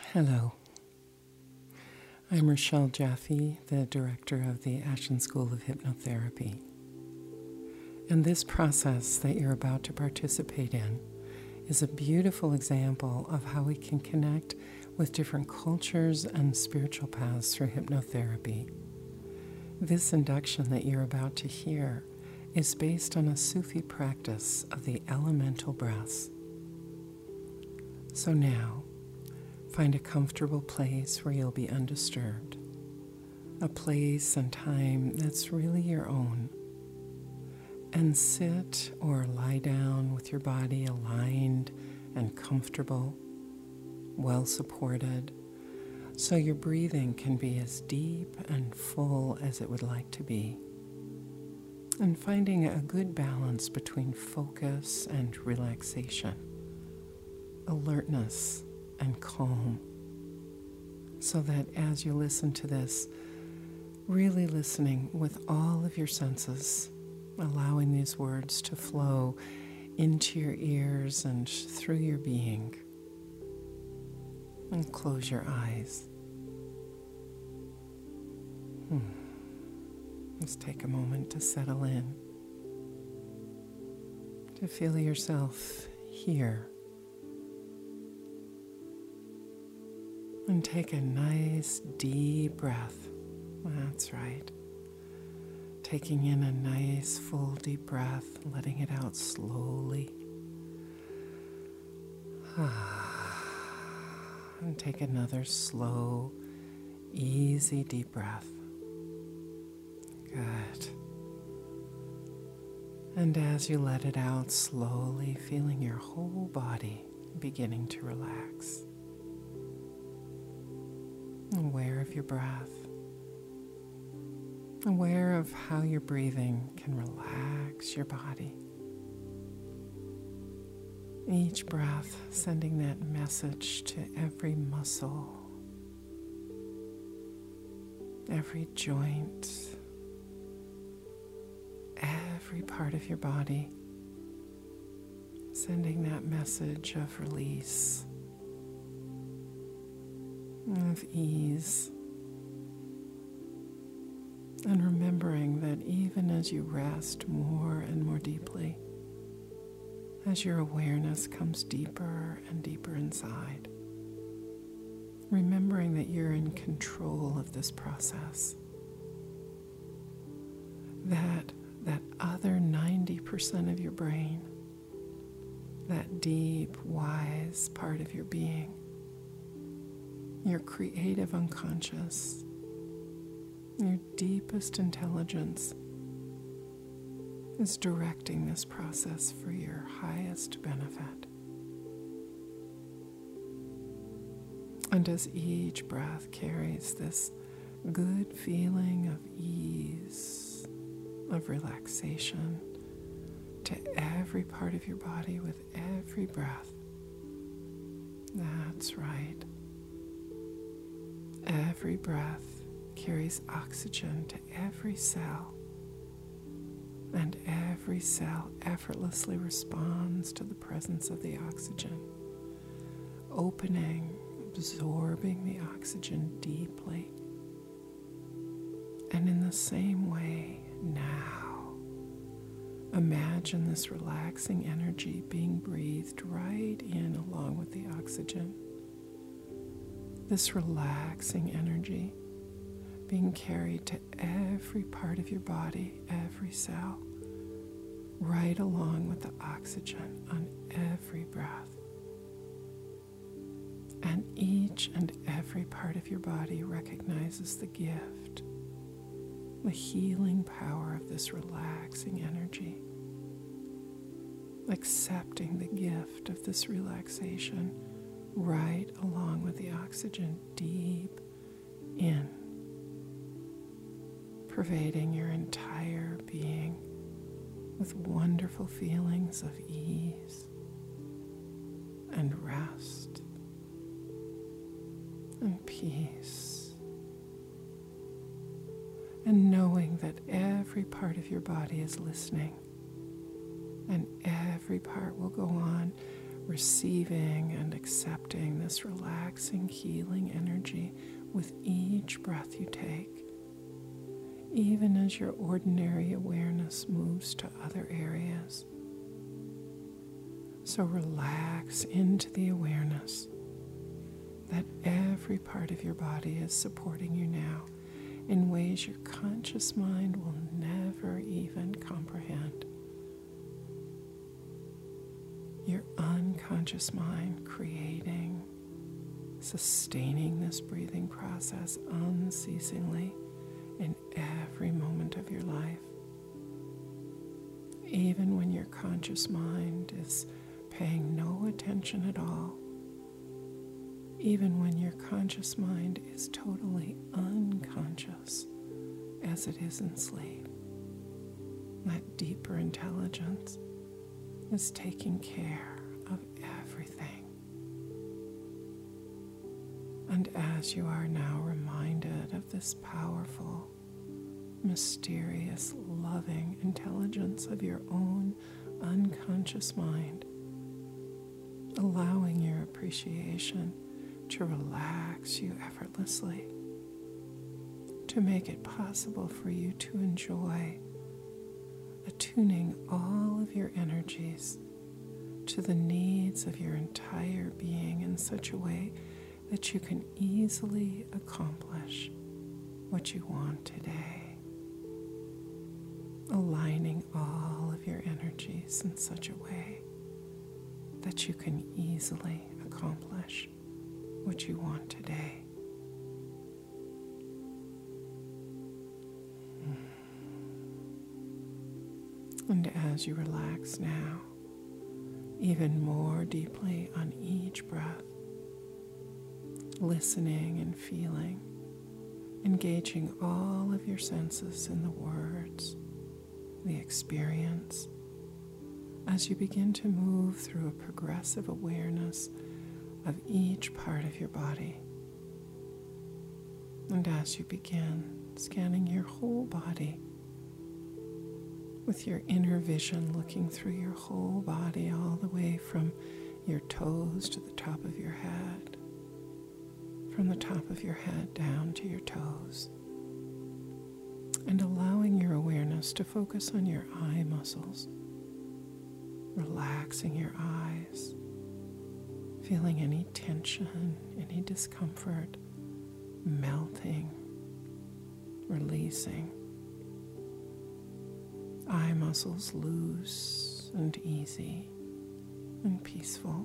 Hello, I'm Rochelle Jaffe, the director of the Ashland School of Hypnotherapy. And this process that you're about to participate in is a beautiful example of how we can connect with different cultures and spiritual paths through hypnotherapy. This induction that you're about to hear is based on a Sufi practice of the elemental breaths. So now, find a comfortable place where you'll be undisturbed, a place and time that's really your own, and sit or lie down with your body aligned and comfortable, well supported, so your breathing can be as deep and full as it would like to be, and finding a good balance between focus and relaxation, alertness and calm, so that as you listen to this, really listening with all of your senses, allowing these words to flow into your ears and through your being. And close your eyes. Just take a moment to settle in, to feel yourself here. And take a nice deep breath. That's right. Taking in a nice full deep breath, letting it out slowly. And take another slow, easy deep breath. Good. And as you let it out slowly, feeling your whole body beginning to relax. Aware of your breath, aware of how your breathing can relax your body. Each breath sending that message to every muscle, every joint, every part of your body, sending that message of release, of ease, and remembering that even as you rest more and more deeply, as your awareness comes deeper and deeper inside, remembering that you're in control of this process, that other 90% of your brain, that deep, wise part of your being, your creative unconscious, your deepest intelligence is directing this process for your highest benefit. And as each breath carries this good feeling of ease, of relaxation to every part of your body with every breath. That's right. Every breath carries oxygen to every cell, and every cell effortlessly responds to the presence of the oxygen, opening, absorbing the oxygen deeply. And in the same way, now, imagine this relaxing energy being breathed right in along with the oxygen. This relaxing energy being carried to every part of your body, every cell, right along with the oxygen on every breath. And each and every part of your body recognizes the gift, the healing power of this relaxing energy, accepting the gift of this relaxation right along with the oxygen deep in, pervading your entire being with wonderful feelings of ease and rest and peace, and knowing that every part of your body is listening, and every part will go on receiving and accepting this relaxing, healing energy with each breath you take, even as your ordinary awareness moves to other areas. So relax into the awareness that every part of your body is supporting you now in ways your conscious mind will never even comprehend. Your unconscious mind creating, sustaining this breathing process unceasingly in every moment of your life. Even when your conscious mind is paying no attention at all, even when your conscious mind is totally unconscious as it is in sleep, that deeper intelligence is taking care of everything. And as you are now reminded of this powerful, mysterious, loving intelligence of your own unconscious mind, allowing your appreciation to relax you effortlessly, to make it possible for you to enjoy attuning all of your energies to the needs of your entire being in such a way that you can easily accomplish what you want today. Aligning all of your energies in such a way that you can easily accomplish what you want today. And as you relax now, even more deeply on each breath, listening and feeling, engaging all of your senses in the words, the experience, as you begin to move through a progressive awareness of each part of your body. And as you begin scanning your whole body, with your inner vision looking through your whole body all the way from your toes to the top of your head, from the top of your head down to your toes, and allowing your awareness to focus on your eye muscles, relaxing your eyes, feeling any tension, any discomfort, melting, releasing. Eye muscles loose and easy and peaceful.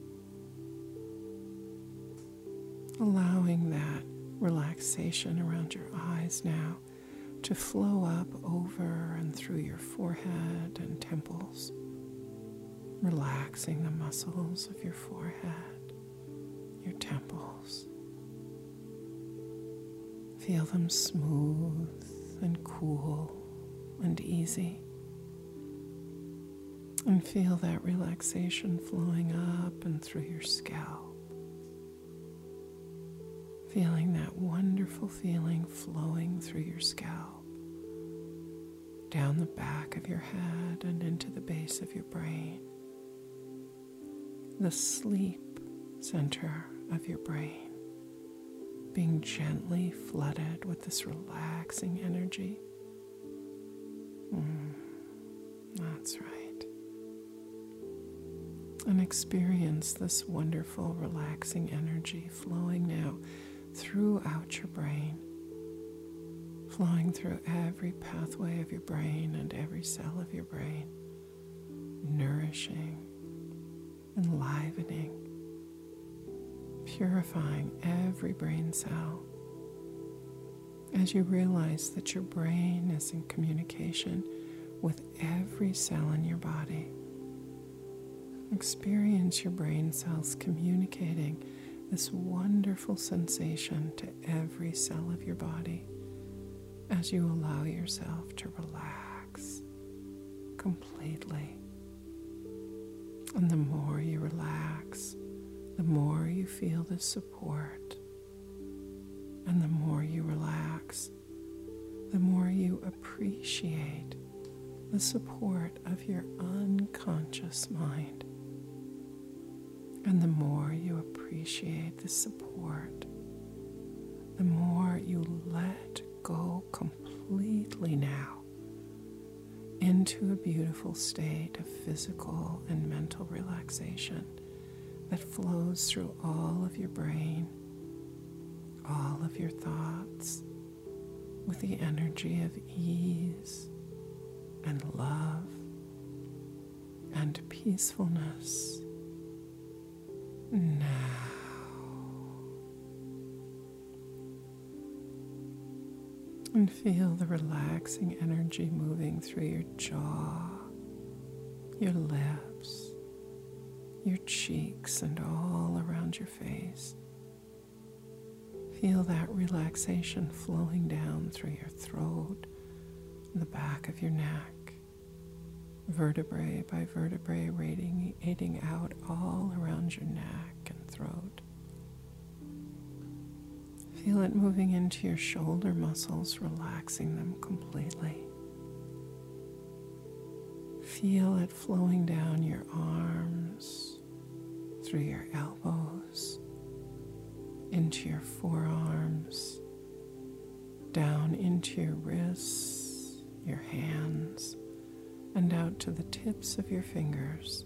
Allowing that relaxation around your eyes now to flow up over and through your forehead and temples, relaxing the muscles of your forehead, your temples. Feel them smooth and cool and easy, and feel that relaxation flowing up and through your scalp, feeling that wonderful feeling flowing through your scalp, down the back of your head and into the base of your brain, the sleep center of your brain, being gently flooded with this relaxing energy. That's right. And experience this wonderful, relaxing energy flowing now throughout your brain, flowing through every pathway of your brain and every cell of your brain, nourishing, enlivening, purifying every brain cell. As you realize that your brain is in communication with every cell in your body, experience your brain cells communicating this wonderful sensation to every cell of your body as you allow yourself to relax completely. And the more you relax, the more you feel the support. And the more you relax, the more you appreciate the support of your unconscious mind. And the more you appreciate the support, the more you let go completely now into a beautiful state of physical and mental relaxation that flows through all of your brain, all of your thoughts, with the energy of ease and love and peacefulness. Now, and feel the relaxing energy moving through your jaw, your lips, your cheeks, and all around your face. Feel that relaxation flowing down through your throat and the back of your neck, vertebrae by vertebrae, radiating out all around your neck and throat. Feel it moving into your shoulder muscles, relaxing them completely. Feel it flowing down your arms, through your elbows, into your forearms, down into your wrists, your hands, and out to the tips of your fingers.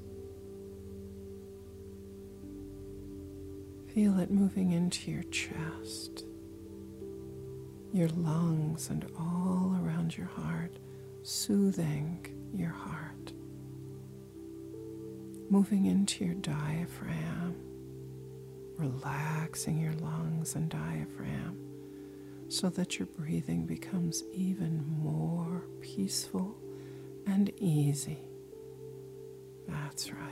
Feel it moving into your chest, your lungs, and all around your heart, soothing your heart. Moving into your diaphragm, relaxing your lungs and diaphragm so that your breathing becomes even more peaceful and easy. That's right.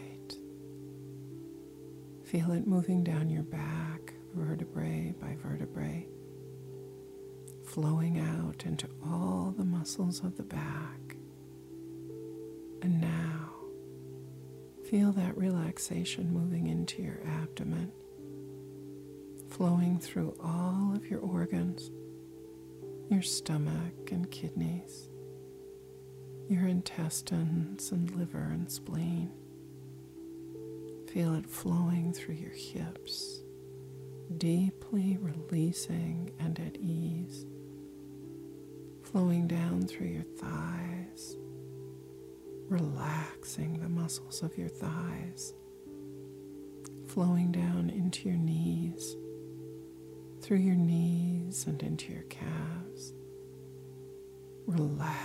Feel it moving down your back, vertebrae by vertebrae, flowing out into all the muscles of the back. And now, feel that relaxation moving into your abdomen, flowing through all of your organs, your stomach and kidneys, your intestines and liver and spleen. Feel it flowing through your hips, deeply releasing and at ease, flowing down through your thighs, relaxing the muscles of your thighs, flowing down into your knees, through your knees and into your calves. Relax.